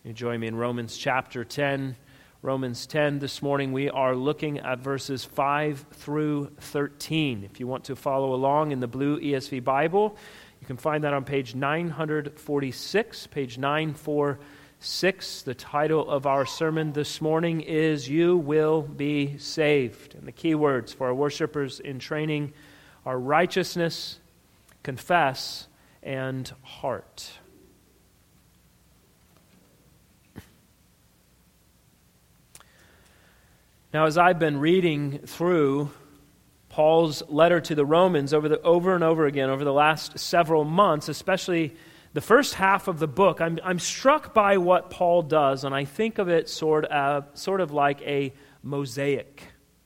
You join me in Romans chapter 10. Romans 10 this morning, we are looking at verses 5 through 13. If you want to follow along in the blue ESV Bible, you can find that on page 946, page 946. The title of our sermon this morning is You Will Be Saved. And the key words for our worshipers in training are righteousness, confess, and heart. Now, as I've been reading through Paul's letter to the Romans over and over again over the last several months, especially the first half of the book, I'm struck by what Paul does, and I think of it sort of like a mosaic.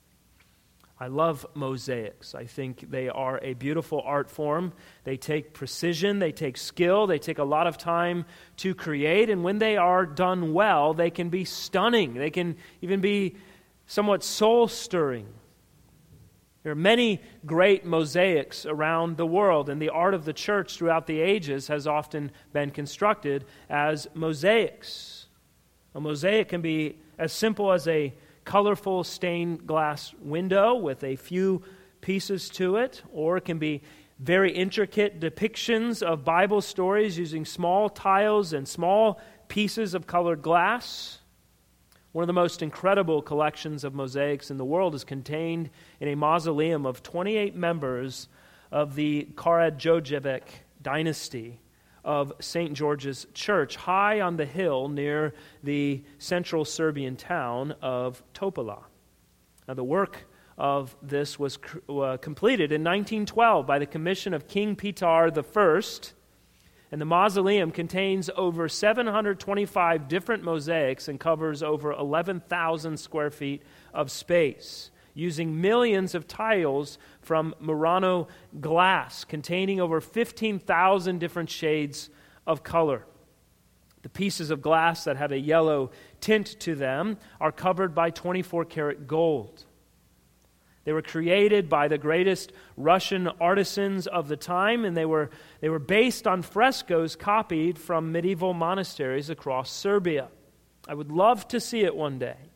I love mosaics. I think they are a beautiful art form. They take precision, they take skill, they take a lot of time to create, and when they are done well, they can be stunning. They can even be somewhat soul-stirring. There are many great mosaics around the world, and the art of the church throughout the ages has often been constructed as mosaics. A mosaic can be as simple as a colorful stained glass window with a few pieces to it, or it can be very intricate depictions of Bible stories using small tiles and small pieces of colored glass. One of the most incredible collections of mosaics in the world is contained in a mausoleum of 28 members of the Karađorđević dynasty of St. George's Church, high on the hill near the central Serbian town of Topola. Now, the work of this was completed in 1912 by the commission of King Petar I, and the mausoleum contains over 725 different mosaics and covers over 11,000 square feet of space, using millions of tiles from Murano glass containing over 15,000 different shades of color. The pieces of glass that have a yellow tint to them are covered by 24-karat gold. They were created by the greatest Russian artisans of the time, and they were based on frescoes copied from medieval monasteries across Serbia. I would love to see it one day.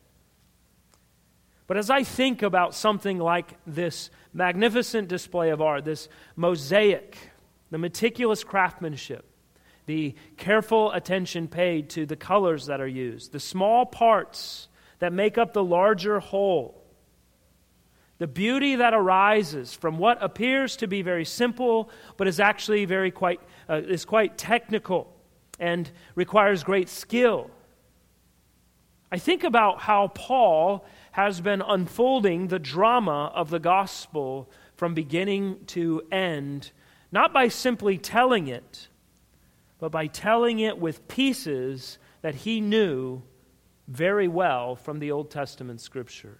But as I think about something like this magnificent display of art, this mosaic, the meticulous craftsmanship, the careful attention paid to the colors that are used, the small parts that make up the larger whole, the beauty that arises from what appears to be very simple, but is actually quite technical and requires great skill. I think about how Paul has been unfolding the drama of the gospel from beginning to end, not by simply telling it, but by telling it with pieces that he knew very well from the Old Testament scriptures.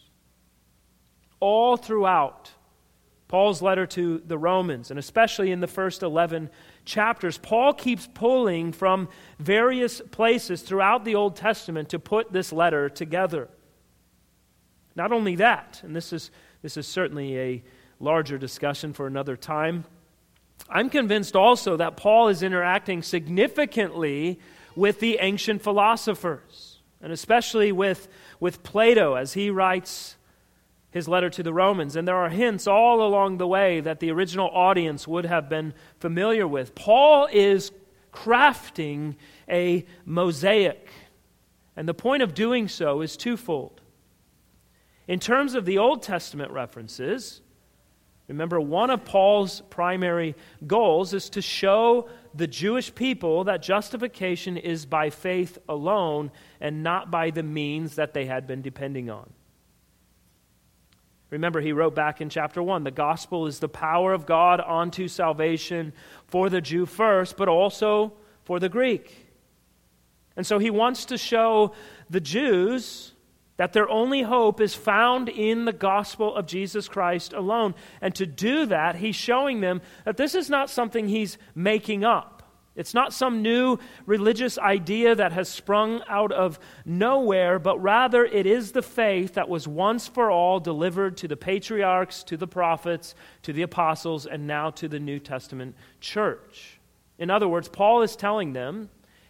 All throughout Paul's letter to the Romans, and especially in the first 11 chapters, Paul keeps pulling from various places throughout the Old Testament to put this letter together. Not only that, and this is certainly a larger discussion for another time, I'm convinced also that Paul is interacting significantly with the ancient philosophers, and especially with Plato as he writes his letter to the Romans. And there are hints all along the way that the original audience would have been familiar with. Paul is crafting a mosaic, and the point of doing so is twofold. In terms of the Old Testament references, remember, one of Paul's primary goals is to show the Jewish people that justification is by faith alone and not by the means that they had been depending on. Remember, he wrote back in chapter 1, the gospel is the power of God unto salvation for the Jew first, but also for the Greek. And so he wants to show the Jews that their only hope is found in the gospel of Jesus Christ alone. And to do that, he's showing them that this is not something he's making up. It's not some new religious idea that has sprung out of nowhere, but rather it is the faith that was once for all delivered to the patriarchs, to the prophets, to the apostles, and now to the New Testament church. In other words, Paul is telling them,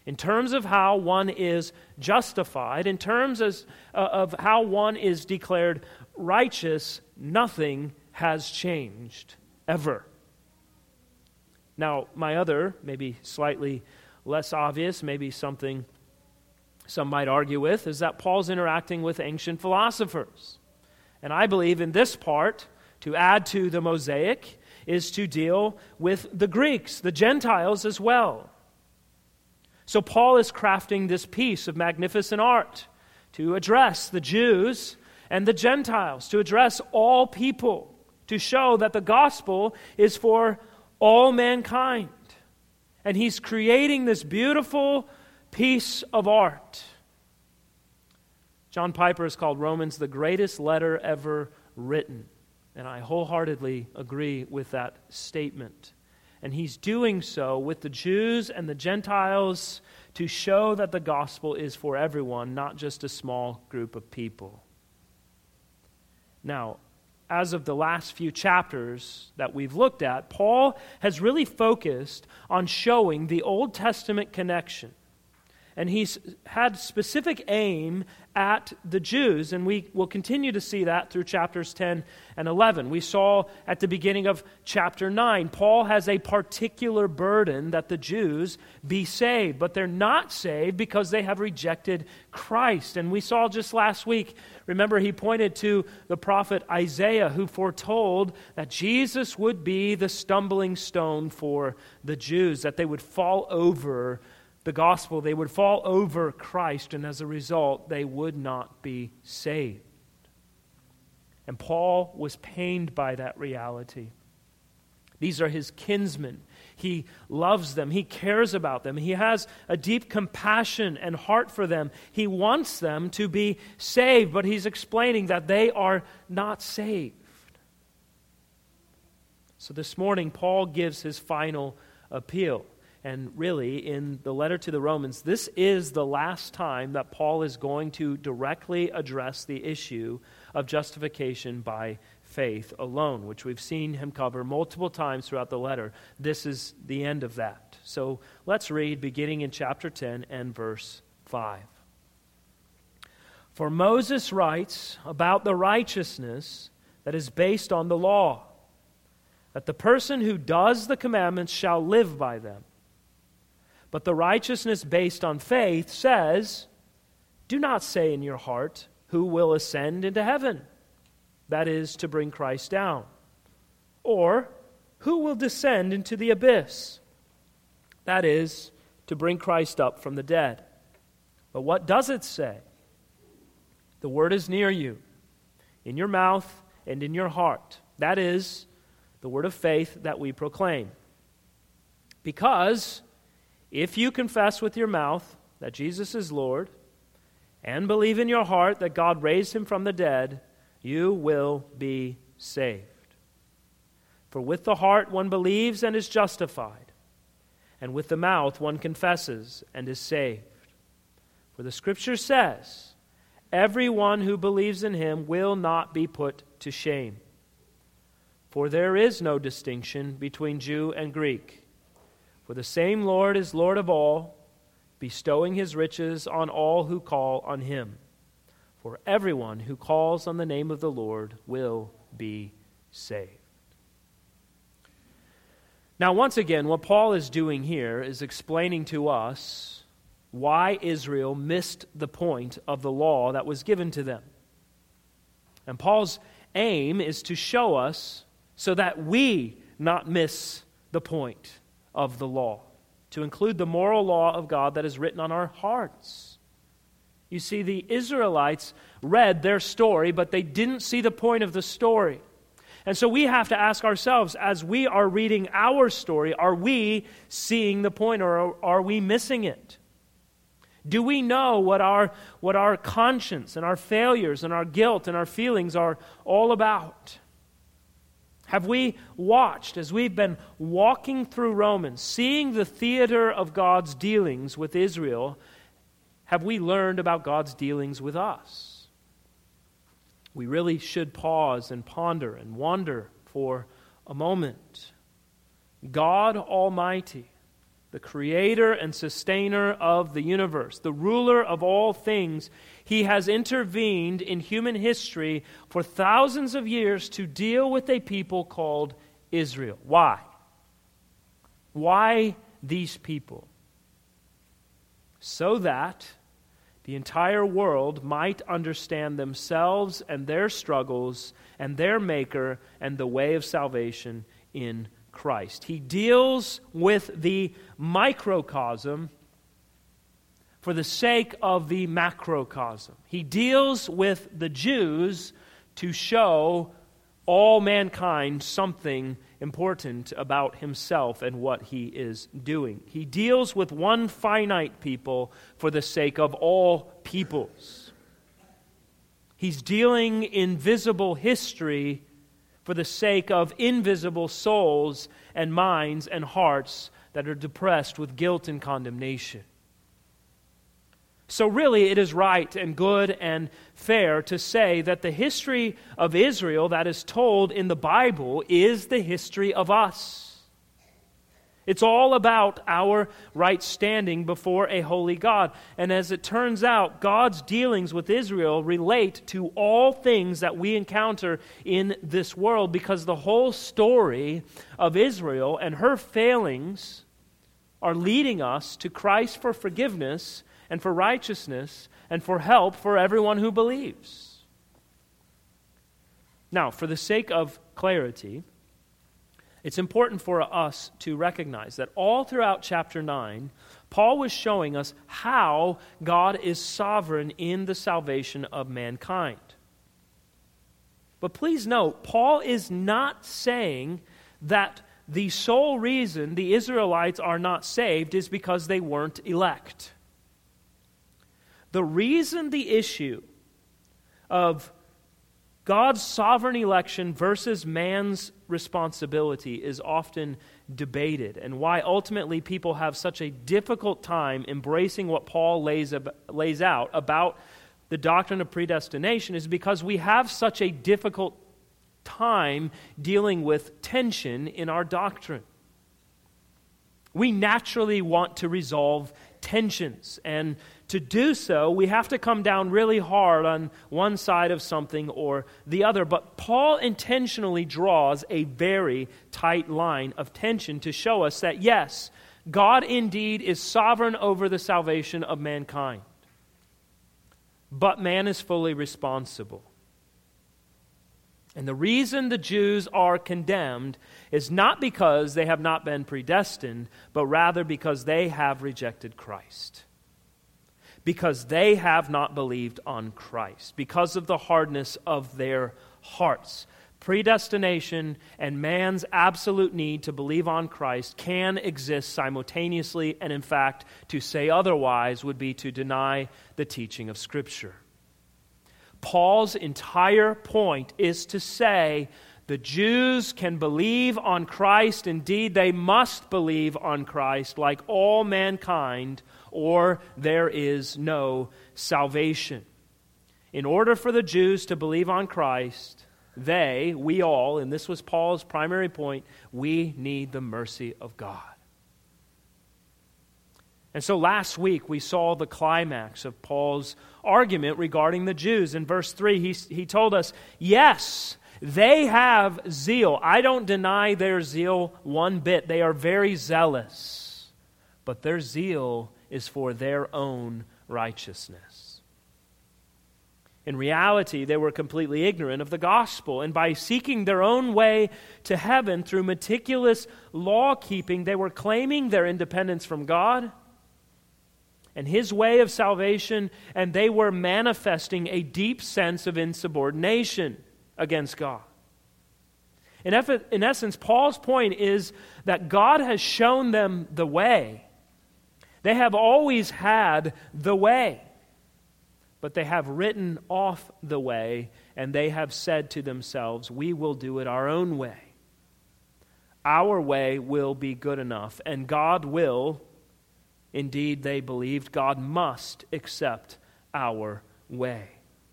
In terms of how one is justified, in terms of how one is declared righteous, nothing has changed, ever. Now, my other, maybe slightly less obvious, maybe something some might argue with, is that Paul's interacting with ancient philosophers. And I believe in this part, to add to the mosaic, is to deal with the Greeks, the Gentiles as well. So Paul is crafting this piece of magnificent art to address the Jews and the Gentiles, to address all people, to show that the gospel is for all mankind. And he's creating this beautiful piece of art. John Piper has called Romans the greatest letter ever written. And I wholeheartedly agree with that statement. And he's doing so with the Jews and the Gentiles to show that the gospel is for everyone, not just a small group of people. Now, as of the last few chapters that we've looked at, Paul has really focused on showing the Old Testament connection. And he's had specific aim at the Jews, and we will continue to see that through chapters 10 and 11. We saw at the beginning of chapter 9, Paul has a particular burden that the Jews be saved, but they're not saved because they have rejected Christ. And we saw just last week, remember he pointed to the prophet Isaiah, who foretold that Jesus would be the stumbling stone for the Jews, that they would fall over the gospel, they would fall over Christ, and as a result, they would not be saved. And Paul was pained by that reality. These are his kinsmen. He loves them. He cares about them. He has a deep compassion and heart for them. He wants them to be saved, but he's explaining that they are not saved. So this morning, Paul gives his final appeal. And really, in the letter to the Romans, this is the last time that Paul is going to directly address the issue of justification by faith alone, which we've seen him cover multiple times throughout the letter. This is the end of that. So let's read beginning in chapter 10 and verse 5. For Moses writes about the righteousness that is based on the law, that the person who does the commandments shall live by them. But the righteousness based on faith says, do not say in your heart, who will ascend into heaven? That is, to bring Christ down. Or, who will descend into the abyss? That is, to bring Christ up from the dead. But what does it say? The word is near you, in your mouth and in your heart. That is, the word of faith that we proclaim. Because if you confess with your mouth that Jesus is Lord and believe in your heart that God raised him from the dead, you will be saved. For with the heart one believes and is justified, and with the mouth one confesses and is saved. For the Scripture says, everyone who believes in him will not be put to shame. For there is no distinction between Jew and Greek. For the same Lord is Lord of all, bestowing his riches on all who call on him. For everyone who calls on the name of the Lord will be saved. Now, once again, what Paul is doing here is explaining to us why Israel missed the point of the law that was given to them. And Paul's aim is to show us so that we not miss the point of the law, to include the moral law of God that is written on our hearts. You see, the Israelites read their story, but they didn't see the point of the story. And so we have to ask ourselves, as we are reading our story, are we seeing the point, or are we missing it? Do we know what our conscience and our failures and our guilt and our feelings are all about? Have we watched, as we've been walking through Romans, seeing the theater of God's dealings with Israel, have we learned about God's dealings with us? We really should pause and ponder and wonder for a moment. God Almighty, the creator and sustainer of the universe, the ruler of all things. He has intervened in human history for thousands of years to deal with a people called Israel. Why? Why these people? So that the entire world might understand themselves and their struggles and their Maker and the way of salvation in Christ. He deals with the microcosm for the sake of the macrocosm. He deals with the Jews to show all mankind something important about himself and what he is doing. He deals with one finite people for the sake of all peoples. He's dealing in visible history for the sake of invisible souls and minds and hearts that are depressed with guilt and condemnation. So really, it is right and good and fair to say that the history of Israel that is told in the Bible is the history of us. It's all about our right standing before a holy God. And as it turns out, God's dealings with Israel relate to all things that we encounter in this world, because the whole story of Israel and her failings are leading us to Christ for forgiveness and for righteousness, and for help for everyone who believes. Now, for the sake of clarity, it's important for us to recognize that all throughout chapter 9, Paul was showing us how God is sovereign in the salvation of mankind. But please note, Paul is not saying that the sole reason the Israelites are not saved is because they weren't elect. The reason the issue of God's sovereign election versus man's responsibility is often debated, and why ultimately people have such a difficult time embracing what Paul lays out about the doctrine of predestination, is because we have such a difficult time dealing with tension in our doctrine. We naturally want to resolve tensions, and to do so, we have to come down really hard on one side of something or the other. But Paul intentionally draws a very tight line of tension to show us that, yes, God indeed is sovereign over the salvation of mankind, but man is fully responsible. And the reason the Jews are condemned is not because they have not been predestined, but rather because they have rejected Christ. Because they have not believed on Christ. Because of the hardness of their hearts. Predestination and man's absolute need to believe on Christ can exist simultaneously, and in fact, to say otherwise would be to deny the teaching of Scripture. Paul's entire point is to say the Jews can believe on Christ. Indeed, they must believe on Christ like all mankind, or there is no salvation. In order for the Jews to believe on Christ, we all, and this was Paul's primary point, we need the mercy of God. And so last week we saw the climax of Paul's argument regarding the Jews. In verse 3, he told us, yes, they have zeal. I don't deny their zeal one bit. They are very zealous. But their zeal is for their own righteousness. In reality, they were completely ignorant of the gospel, and by seeking their own way to heaven through meticulous law-keeping, they were claiming their independence from God and His way of salvation, and they were manifesting a deep sense of insubordination against God. In essence, Paul's point is that God has shown them the way. They have always had the way, but they have written off the way, and they have said to themselves, we will do it our own way. Our way will be good enough, and God will. Indeed, they believed God must accept our way.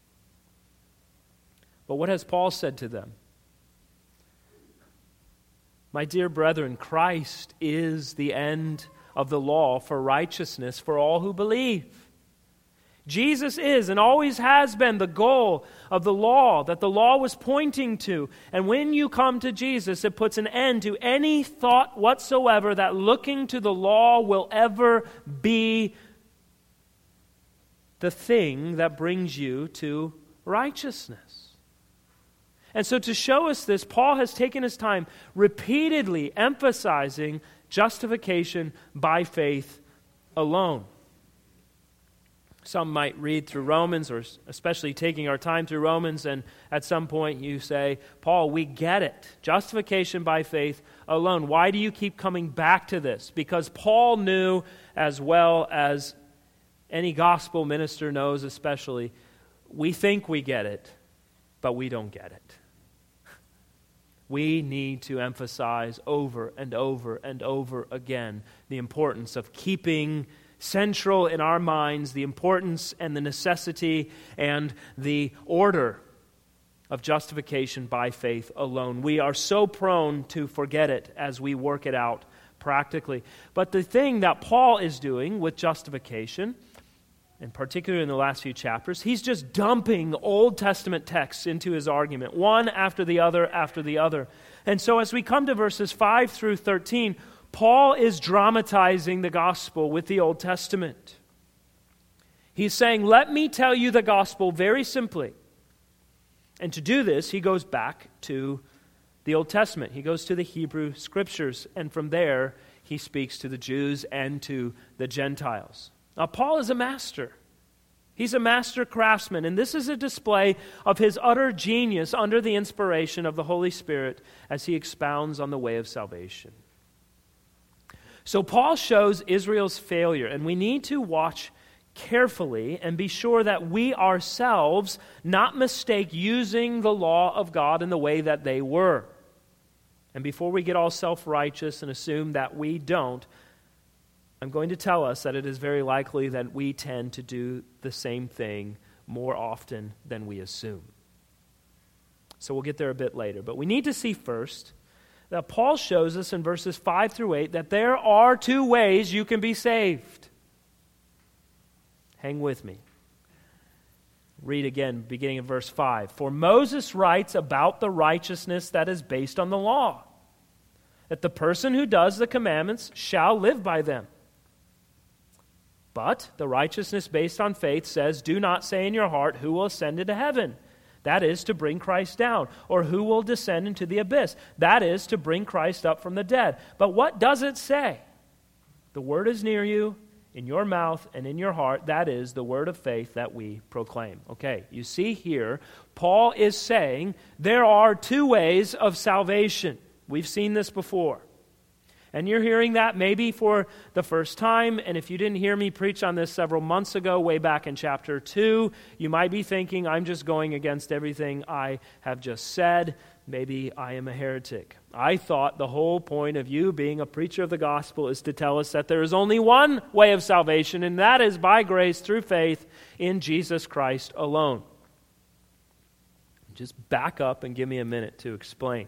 But what has Paul said to them? My dear brethren, Christ is the end of the law for righteousness for all who believe. Jesus is and always has been the goal of the law that the law was pointing to. And when you come to Jesus, it puts an end to any thought whatsoever that looking to the law will ever be the thing that brings you to righteousness. And so to show us this, Paul has taken his time repeatedly emphasizing justification by faith alone. Some might read through Romans, or especially taking our time through Romans, and at some point you say, Paul, we get it. Justification by faith alone. Why do you keep coming back to this? Because Paul knew, as well as any gospel minister knows especially, we think we get it, but we don't get it. We need to emphasize over and over and over again the importance of keeping central in our minds the importance and the necessity and the order of justification by faith alone. We are so prone to forget it as we work it out practically. But the thing that Paul is doing with justification, and particularly in the last few chapters, he's just dumping Old Testament texts into his argument, one after the other after the other. And so as we come to verses 5 through 13, Paul is dramatizing the gospel with the Old Testament. He's saying, let me tell you the gospel very simply. And to do this, he goes back to the Old Testament. He goes to the Hebrew Scriptures, and from there, he speaks to the Jews and to the Gentiles. Now, Paul is a master. He's a master craftsman, and this is a display of his utter genius under the inspiration of the Holy Spirit as he expounds on the way of salvation. So Paul shows Israel's failure, and we need to watch carefully and be sure that we ourselves not mistake using the law of God in the way that they were. And before we get all self-righteous and assume that we don't, I'm going to tell us that it is very likely that we tend to do the same thing more often than we assume. So we'll get there a bit later. But we need to see first that Paul shows us in verses 5 through 8 that there are two ways you can be saved. Hang with me. Read again, beginning of verse 5. For Moses writes about the righteousness that is based on the law, that the person who does the commandments shall live by them. But the righteousness based on faith says, do not say in your heart, who will ascend into heaven? That is to bring Christ down. Or who will descend into the abyss? That is to bring Christ up from the dead. But what does it say? The word is near you, in your mouth and in your heart. That is the word of faith that we proclaim. Okay, you see here, Paul is saying there are two ways of salvation. We've seen this before. And you're hearing that maybe for the first time, and if you didn't hear me preach on this several months ago, way back in chapter 2, you might be thinking, I'm just going against everything I have just said. Maybe I am a heretic. I thought the whole point of you being a preacher of the gospel is to tell us that there is only one way of salvation, and that is by grace through faith in Jesus Christ alone. Just back up and give me a minute to explain.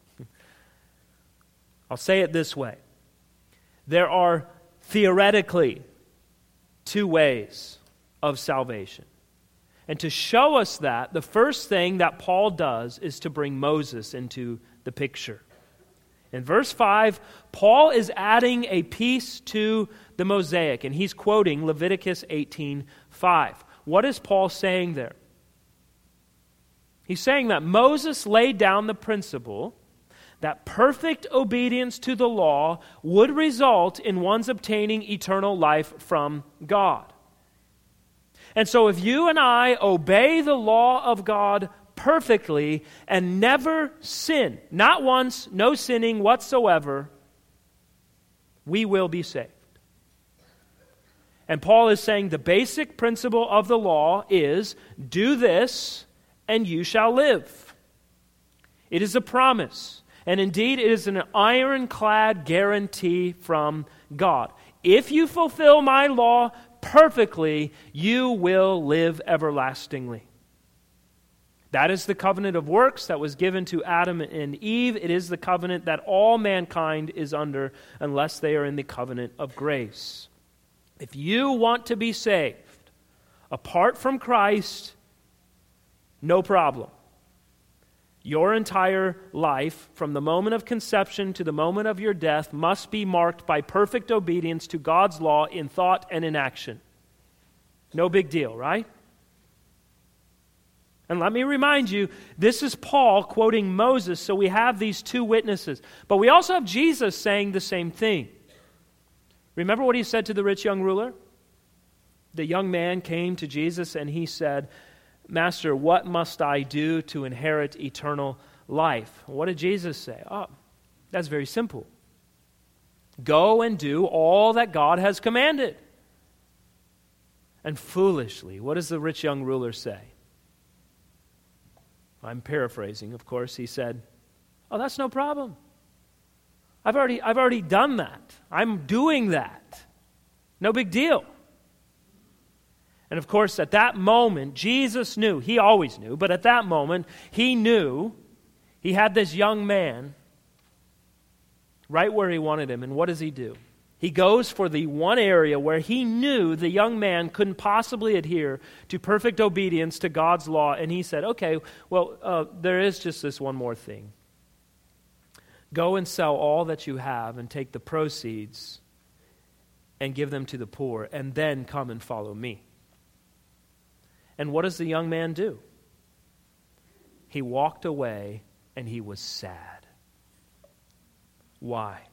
I'll say it this way. There are theoretically two ways of salvation. And to show us that, the first thing that Paul does is to bring Moses into the picture. In verse 5, Paul is adding a piece to the mosaic, and he's quoting Leviticus 18:5. What is Paul saying there? He's saying that Moses laid down the principle that perfect obedience to the law would result in one's obtaining eternal life from God. And so if you and I obey the law of God perfectly and never sin, not once, no sinning whatsoever, we will be saved. And Paul is saying the basic principle of the law is, do this and you shall live. It is a promise. And indeed, it is an ironclad guarantee from God. If you fulfill my law perfectly, you will live everlastingly. That is the covenant of works that was given to Adam and Eve. It is the covenant that all mankind is under unless they are in the covenant of grace. If you want to be saved apart from Christ, no problem. Your entire life, from the moment of conception to the moment of your death, must be marked by perfect obedience to God's law in thought and in action. No big deal, right? And let me remind you, this is Paul quoting Moses, so we have these two witnesses. But we also have Jesus saying the same thing. Remember what he said to the rich young ruler? The young man came to Jesus and he said, Master, what must I do to inherit eternal life? What did Jesus say? Oh, that's very simple. Go and do all that God has commanded. And foolishly, what does the rich young ruler say? I'm paraphrasing, of course. He said, oh, that's no problem. I've already done that. I'm doing that. No big deal. And of course, at that moment, Jesus knew, he always knew, but at that moment, he knew he had this young man right where he wanted him. And what does he do? He goes for the one area where he knew the young man couldn't possibly adhere to perfect obedience to God's law. And he said, okay, well, there is just this one more thing. Go and sell all that you have and take the proceeds and give them to the poor, and then come and follow me. And what does the young man do? He walked away and he was sad. Why?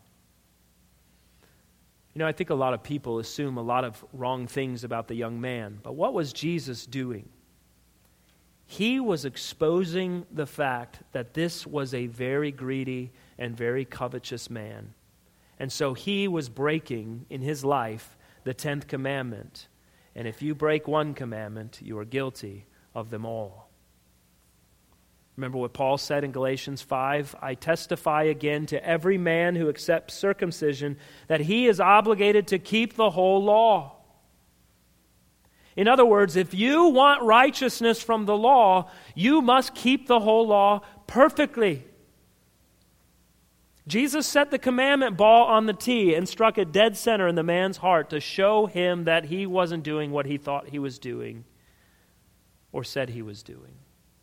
You know, I think a lot of people assume a lot of wrong things about the young man. But what was Jesus doing? He was exposing the fact that this was a very greedy and very covetous man. And so he was breaking in his life the 10th commandment. And if you break one commandment, you are guilty of them all. Remember what Paul said in Galatians 5? I testify again to every man who accepts circumcision that he is obligated to keep the whole law. In other words, if you want righteousness from the law, you must keep the whole law perfectly. Jesus set the commandment ball on the tee and struck it dead center in the man's heart to show him that he wasn't doing what he thought he was doing or said he was doing.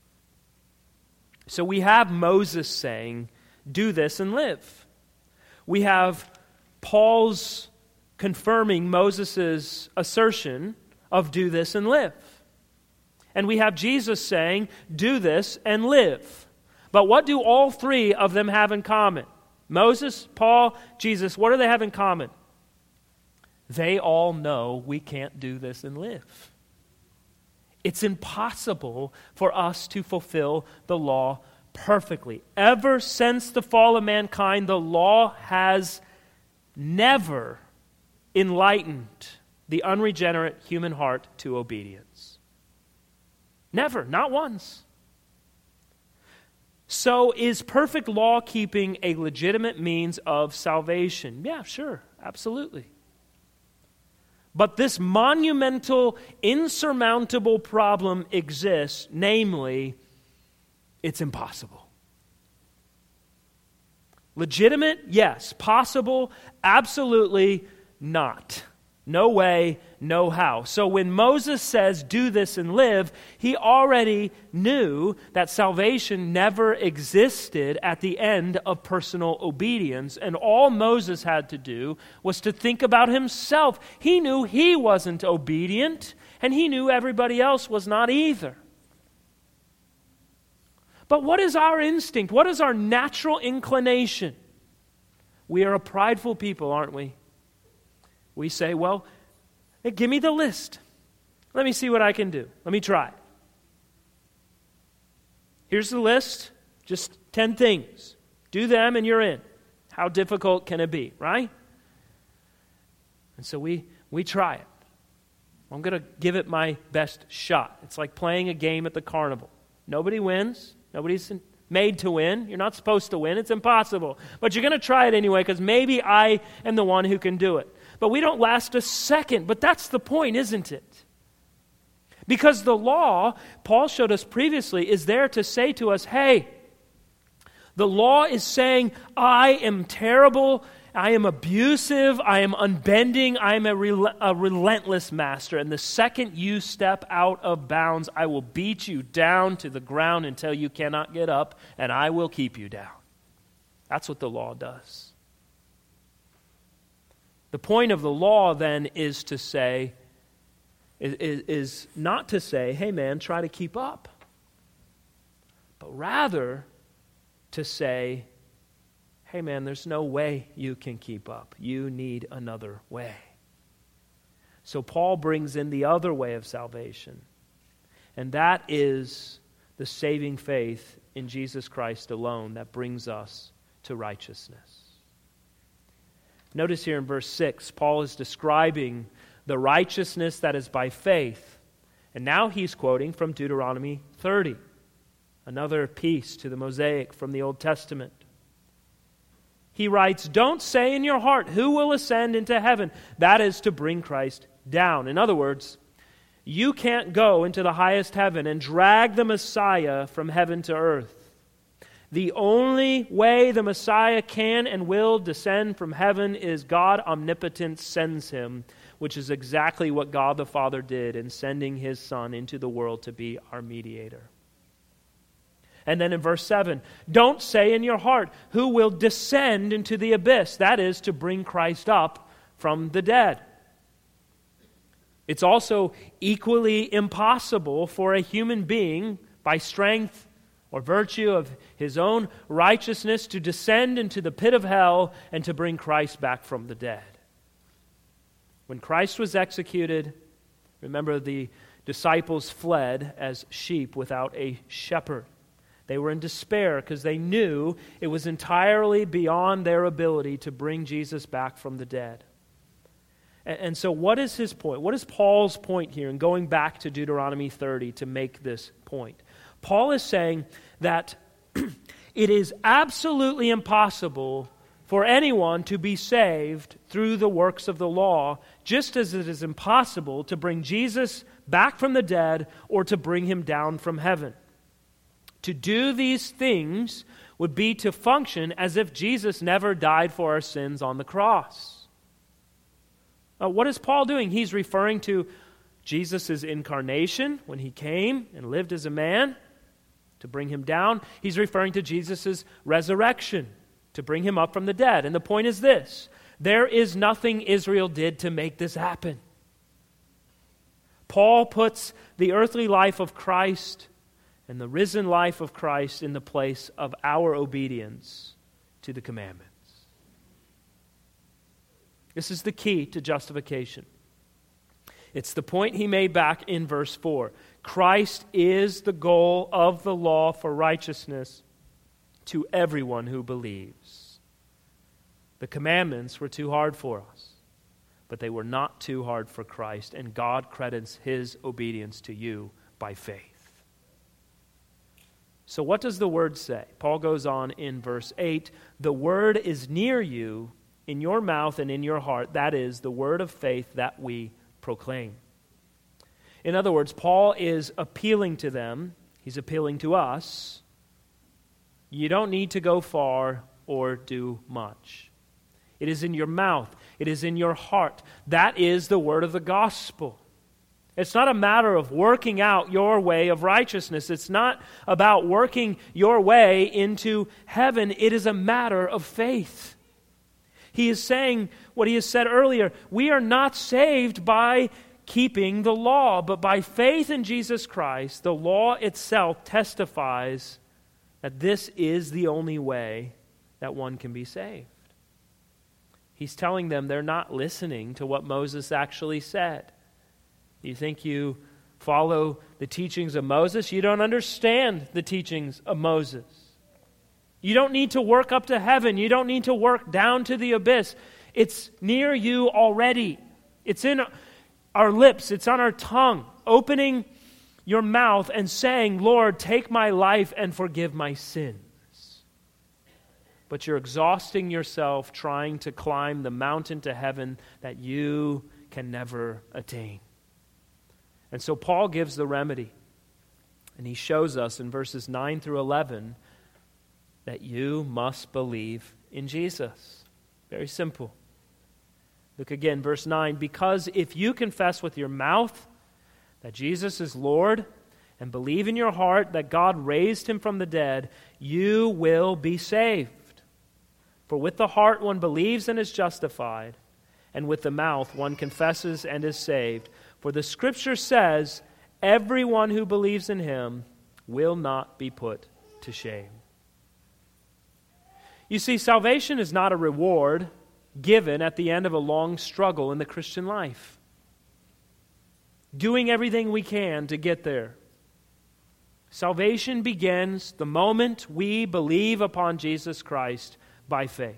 So we have Moses saying, do this and live. We have Paul's confirming Moses' assertion of do this and live. And we have Jesus saying, do this and live. But what do all three of them have in common? Moses, Paul, Jesus, what do they have in common? They all know we can't do this and live. It's impossible for us to fulfill the law perfectly. Ever since the fall of mankind, the law has never enlightened the unregenerate human heart to obedience. Never, not once. So is perfect law-keeping a legitimate means of salvation? Yeah, sure, absolutely. But this monumental, insurmountable problem exists, namely, it's impossible. Legitimate? Yes. Possible? Absolutely not. No way, no how. So when Moses says, do this and live, he already knew that salvation never existed at the end of personal obedience. And all Moses had to do was to think about himself. He knew he wasn't obedient, and he knew everybody else was not either. But what is our instinct? What is our natural inclination? We are a prideful people, aren't we? We say, well, hey, give me the list. Let me see what I can do. Let me try. Here's the list, just 10 things. Do them and you're in. How difficult can it be, right? And so we try it. I'm going to give it my best shot. It's like playing a game at the carnival. Nobody wins. Nobody's made to win. You're not supposed to win. It's impossible. But you're going to try it anyway because maybe I am the one who can do it. But we don't last a second. But that's the point, isn't it? Because the law, Paul showed us previously, is there to say to us, hey, the law is saying, I am terrible, I am abusive, I am unbending, I am a relentless master. And the second you step out of bounds, I will beat you down to the ground until you cannot get up, and I will keep you down. That's what the law does. The point of the law then is to say, is not to say, hey man, try to keep up. But rather to say, hey man, there's no way you can keep up. You need another way. So Paul brings in the other way of salvation. And that is the saving faith in Jesus Christ alone that brings us to righteousness. Notice here in verse 6, Paul is describing the righteousness that is by faith. And now he's quoting from Deuteronomy 30, another piece to the mosaic from the Old Testament. He writes, don't say in your heart, who will ascend into heaven? That is to bring Christ down. In other words, you can't go into the highest heaven and drag the Messiah from heaven to earth. The only way the Messiah can and will descend from heaven is God omnipotent sends him, which is exactly what God the Father did in sending his Son into the world to be our mediator. And then in verse 7, don't say in your heart, who will descend into the abyss? That is to bring Christ up from the dead. It's also equally impossible for a human being, by strength or virtue of his own righteousness, to descend into the pit of hell and to bring Christ back from the dead. When Christ was executed, remember the disciples fled as sheep without a shepherd. They were in despair because they knew it was entirely beyond their ability to bring Jesus back from the dead. And so what is his point? What is Paul's point here in going back to Deuteronomy 30 to make this point? Paul is saying that it is absolutely impossible for anyone to be saved through the works of the law, just as it is impossible to bring Jesus back from the dead or to bring him down from heaven. To do these things would be to function as if Jesus never died for our sins on the cross. What is Paul doing? He's referring to Jesus' incarnation when he came and lived as a man to bring him down. He's referring to Jesus' resurrection to bring him up from the dead. And the point is this: there is nothing Israel did to make this happen. Paul puts the earthly life of Christ and the risen life of Christ in the place of our obedience to the commandments. This is the key to justification. It's the point he made back in verse 4. Christ is the goal of the law for righteousness to everyone who believes. The commandments were too hard for us, but they were not too hard for Christ, and God credits his obedience to you by faith. So what does the word say? Paul goes on in verse 8, the word is near you, in your mouth and in your heart. That is the word of faith that we proclaim. In other words, Paul is appealing to them. He's appealing to us. You don't need to go far or do much. It is in your mouth. It is in your heart. That is the word of the gospel. It's not a matter of working out your way of righteousness. It's not about working your way into heaven. It is a matter of faith. He is saying what he has said earlier. We are not saved by keeping the law, but by faith in Jesus Christ. The law itself testifies that this is the only way that one can be saved. He's telling them they're not listening to what Moses actually said. You think you follow the teachings of Moses? You don't understand the teachings of Moses. You don't need to work up to heaven. You don't need to work down to the abyss. It's near you already. It's in our lips. It's on our tongue. Opening your mouth and saying, Lord, take my life and forgive my sins. But you're exhausting yourself trying to climb the mountain to heaven that you can never attain. And so Paul gives the remedy. And he shows us in verses 9 through 11 that you must believe in Jesus. Very simple. Look again, verse 9. Because if you confess with your mouth that Jesus is Lord and believe in your heart that God raised him from the dead, you will be saved. For with the heart one believes and is justified, and with the mouth one confesses and is saved. For the Scripture says, everyone who believes in him will not be put to shame. You see, salvation is not a reward given at the end of a long struggle in the Christian life. Doing everything we can to get there. Salvation begins the moment we believe upon Jesus Christ by faith.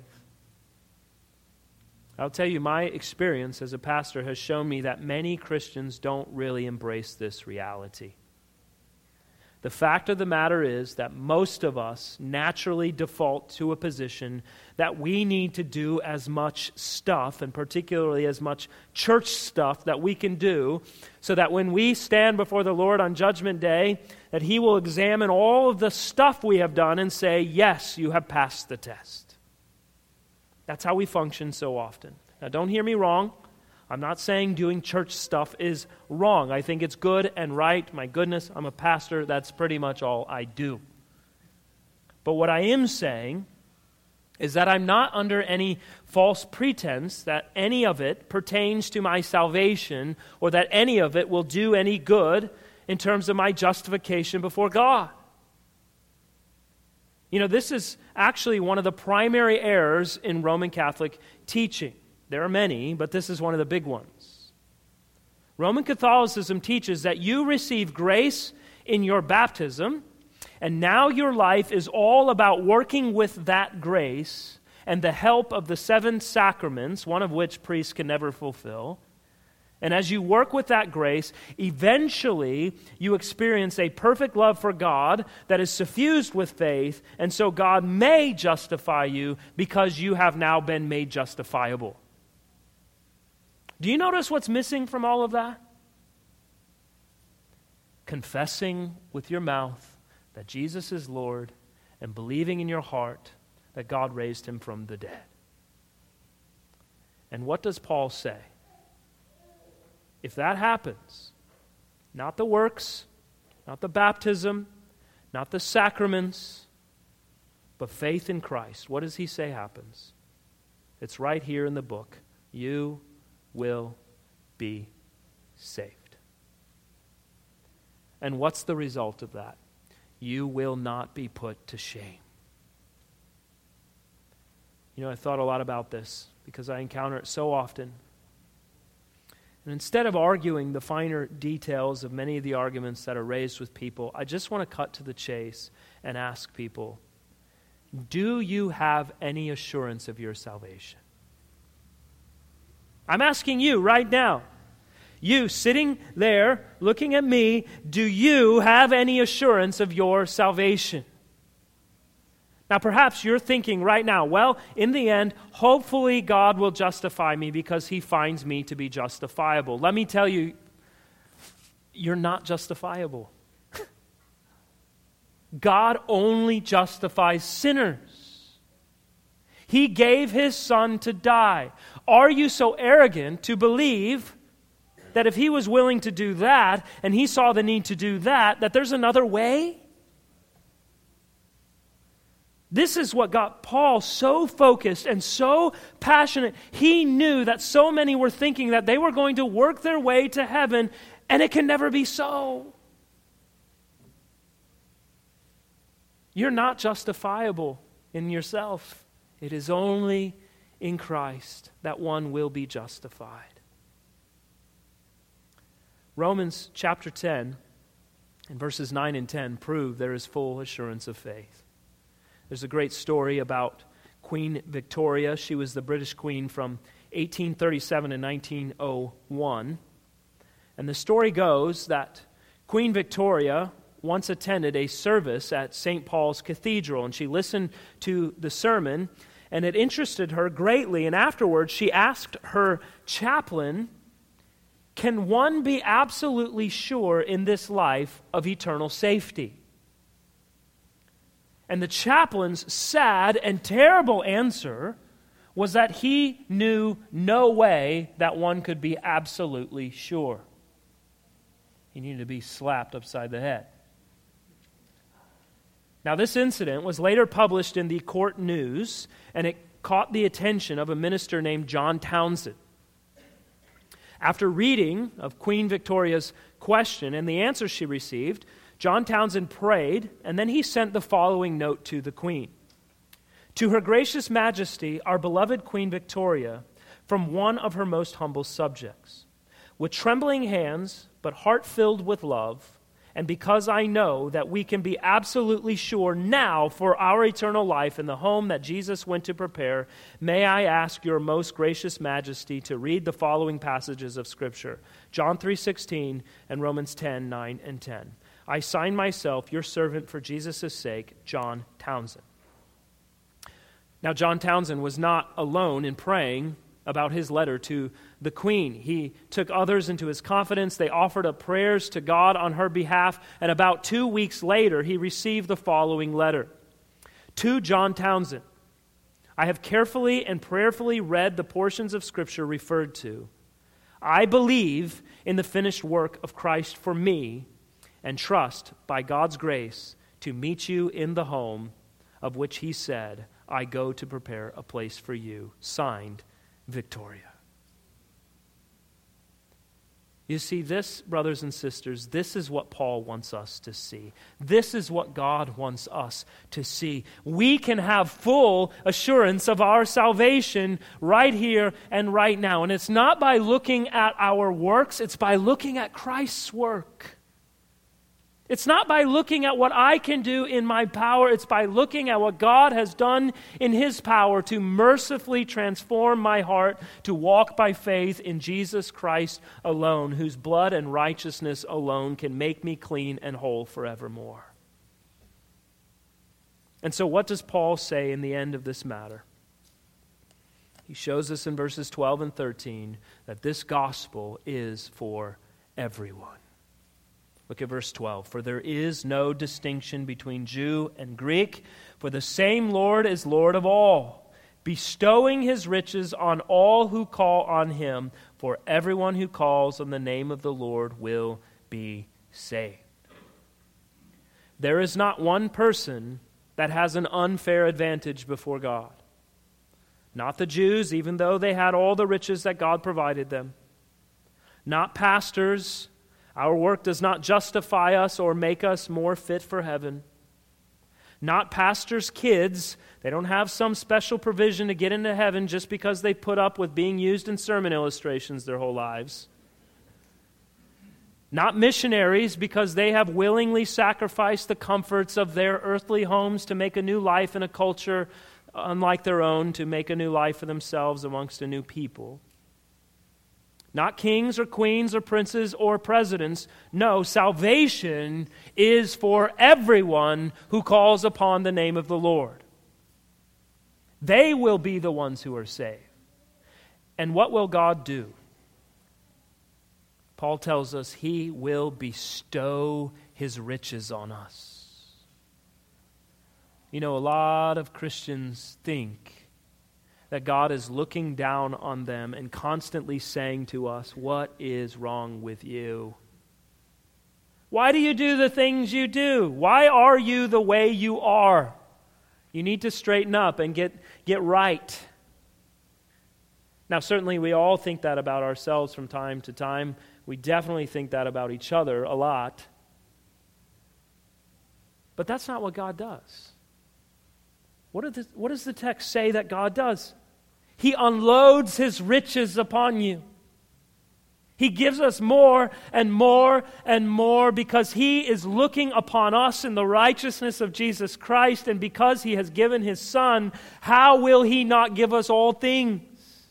I'll tell you, my experience as a pastor has shown me that many Christians don't really embrace this reality. The fact of the matter is that most of us naturally default to a position that we need to do as much stuff, and particularly as much church stuff that we can do, so that when we stand before the Lord on Judgment Day, that He will examine all of the stuff we have done and say, yes, you have passed the test. That's how we function so often. Now, don't hear me wrong. I'm not saying doing church stuff is wrong. I think it's good and right. My goodness, I'm a pastor. That's pretty much all I do. But what I am saying is that I'm not under any false pretense that any of it pertains to my salvation or that any of it will do any good in terms of my justification before God. You know, this is actually one of the primary errors in Roman Catholic teaching. There are many, but this is one of the big ones. Roman Catholicism teaches that you receive grace in your baptism, and now your life is all about working with that grace and the help of the 7 sacraments, one of which priests can never fulfill. And as you work with that grace, eventually you experience a perfect love for God that is suffused with faith, and so God may justify you because you have now been made justifiable. Do you notice what's missing from all of that? Confessing with your mouth that Jesus is Lord and believing in your heart that God raised him from the dead. And what does Paul say? If that happens, not the works, not the baptism, not the sacraments, but faith in Christ, what does he say happens? It's right here in the book. You will be saved. And what's the result of that? You will not be put to shame. You know, I thought a lot about this because I encounter it so often. And instead of arguing the finer details of many of the arguments that are raised with people, I just want to cut to the chase and ask people, do you have any assurance of your salvation? I'm asking you right now, you sitting there looking at me, do you have any assurance of your salvation? Now perhaps you're thinking right now, well, in the end, hopefully God will justify me because he finds me to be justifiable. Let me tell you, you're not justifiable. God only justifies sinners. He gave his Son to die. Are you so arrogant to believe that if he was willing to do that, and he saw the need to do that, that there's another way? This is what got Paul so focused and so passionate. He knew that so many were thinking that they were going to work their way to heaven, and it can never be so. You're not justifiable in yourself. It is only in Christ that one will be justified. Romans chapter 10 and verses 9 and 10 prove there is full assurance of faith. There's a great story about Queen Victoria. She was the British queen from 1837 to 1901. And the story goes that Queen Victoria once attended a service at St. Paul's Cathedral, and she listened to the sermon, and it interested her greatly. And afterwards, she asked her chaplain, can one be absolutely sure in this life of eternal safety? And the chaplain's sad and terrible answer was that he knew no way that one could be absolutely sure. He needed to be slapped upside the head. Now, this incident was later published in the Court News, and it caught the attention of a minister named John Townsend. After reading of Queen Victoria's question and the answer she received, John Townsend prayed, and then he sent the following note to the Queen. To Her Gracious Majesty, our beloved Queen Victoria, from one of her most humble subjects. With trembling hands, but heart filled with love, and because I know that we can be absolutely sure now for our eternal life in the home that Jesus went to prepare, may I ask your most gracious majesty to read the following passages of Scripture, John 3:16 and Romans 10:9 and 10. I sign myself, your servant for Jesus' sake, John Townsend. Now, John Townsend was not alone in praying about his letter to the Queen. He took others into his confidence. They offered up prayers to God on her behalf, and about 2 weeks later, he received the following letter. To John Townsend, I have carefully and prayerfully read the portions of Scripture referred to. I believe in the finished work of Christ for me, and trust, by God's grace, to meet you in the home of which he said, I go to prepare a place for you. Signed, Victoria. You see, this, brothers and sisters, this is what Paul wants us to see. This is what God wants us to see. We can have full assurance of our salvation right here and right now. And it's not by looking at our works, it's by looking at Christ's work. It's not by looking at what I can do in my power. It's by looking at what God has done in His power to mercifully transform my heart to walk by faith in Jesus Christ alone, whose blood and righteousness alone can make me clean and whole forevermore. And so what does Paul say in the end of this matter? He shows us in verses 12 and 13 that this gospel is for everyone. Look at verse 12. For there is no distinction between Jew and Greek, for the same Lord is Lord of all, bestowing His riches on all who call on Him, for everyone who calls on the name of the Lord will be saved. There is not one person that has an unfair advantage before God. Not the Jews, even though they had all the riches that God provided them. Not pastors. Our work does not justify us or make us more fit for heaven. Not pastors' kids. They don't have some special provision to get into heaven just because they put up with being used in sermon illustrations their whole lives. Not missionaries because they have willingly sacrificed the comforts of their earthly homes to make a new life in a culture unlike their own, to make a new life for themselves amongst a new people. Not kings or queens or princes or presidents. No, salvation is for everyone who calls upon the name of the Lord. They will be the ones who are saved. And what will God do? Paul tells us He will bestow His riches on us. You know, a lot of Christians think that God is looking down on them and constantly saying to us, what is wrong with you? Why do you do the things you do? Why are you the way you are? You need to straighten up and get right. Now, certainly we all think that about ourselves from time to time. We definitely think that about each other a lot. But that's not what God does. What does the text say that God does? He unloads His riches upon you. He gives us more and more and more because He is looking upon us in the righteousness of Jesus Christ, and because He has given His Son, how will He not give us all things?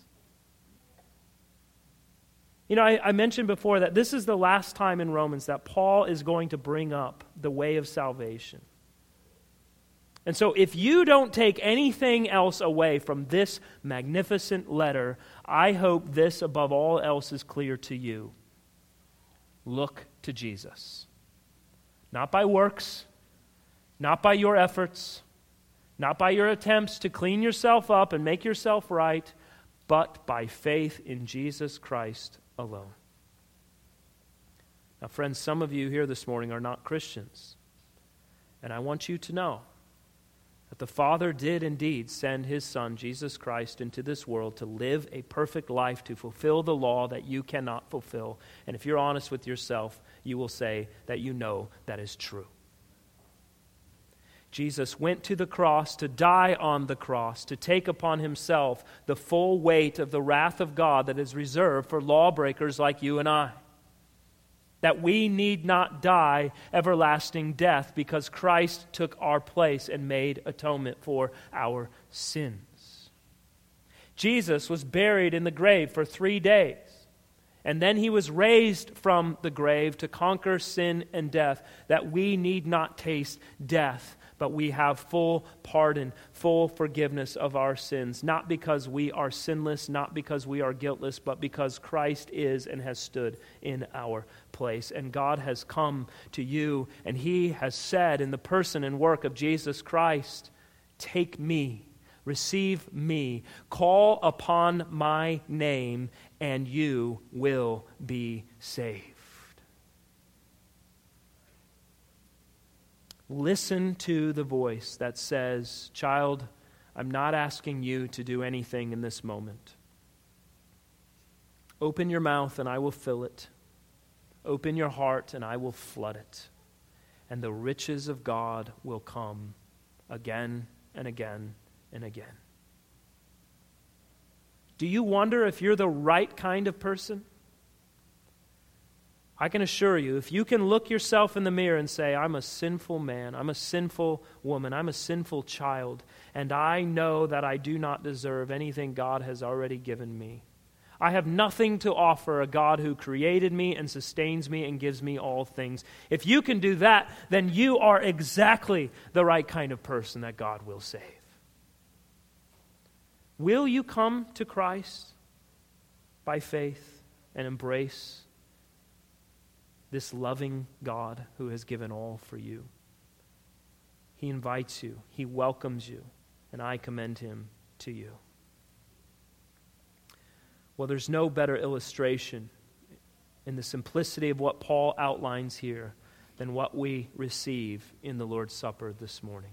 You know, I mentioned before that this is the last time in Romans that Paul is going to bring up the way of salvation. And so if you don't take anything else away from this magnificent letter, I hope this above all else is clear to you. look to Jesus. Not by works, not by your efforts, not by your attempts to clean yourself up and make yourself right, but by faith in Jesus Christ alone. Now, friends, some of you here this morning are not Christians. And I want you to know that the Father did indeed send His Son, Jesus Christ, into this world to live a perfect life, to fulfill the law that you cannot fulfill. And if you're honest with yourself, you will say that you know that is true. Jesus went to the cross to die on the cross, to take upon Himself the full weight of the wrath of God that is reserved for lawbreakers like you and I. That we need not die everlasting death because Christ took our place and made atonement for our sins. Jesus was buried in the grave for 3 days, and then He was raised from the grave to conquer sin and death, that we need not taste death, but we have full pardon, full forgiveness of our sins, not because we are sinless, not because we are guiltless, but because Christ is and has stood in our place. And God has come to you, and He has said in the person and work of Jesus Christ, take me, receive me, call upon my name, and you will be saved. Listen to the voice that says, child, I'm not asking you to do anything in this moment. Open your mouth and I will fill it. Open your heart and I will flood it. And the riches of God will come again and again and again. Do you wonder if you're the right kind of person? I can assure you, if you can look yourself in the mirror and say, I'm a sinful man, I'm a sinful woman, I'm a sinful child, and I know that I do not deserve anything God has already given me. I have nothing to offer a God who created me and sustains me and gives me all things. If you can do that, then you are exactly the right kind of person that God will save. Will you come to Christ by faith and embrace this loving God who has given all for you? He invites you, He welcomes you, and I commend Him to you. Well, there's no better illustration in the simplicity of what Paul outlines here than what we receive in the Lord's Supper this morning.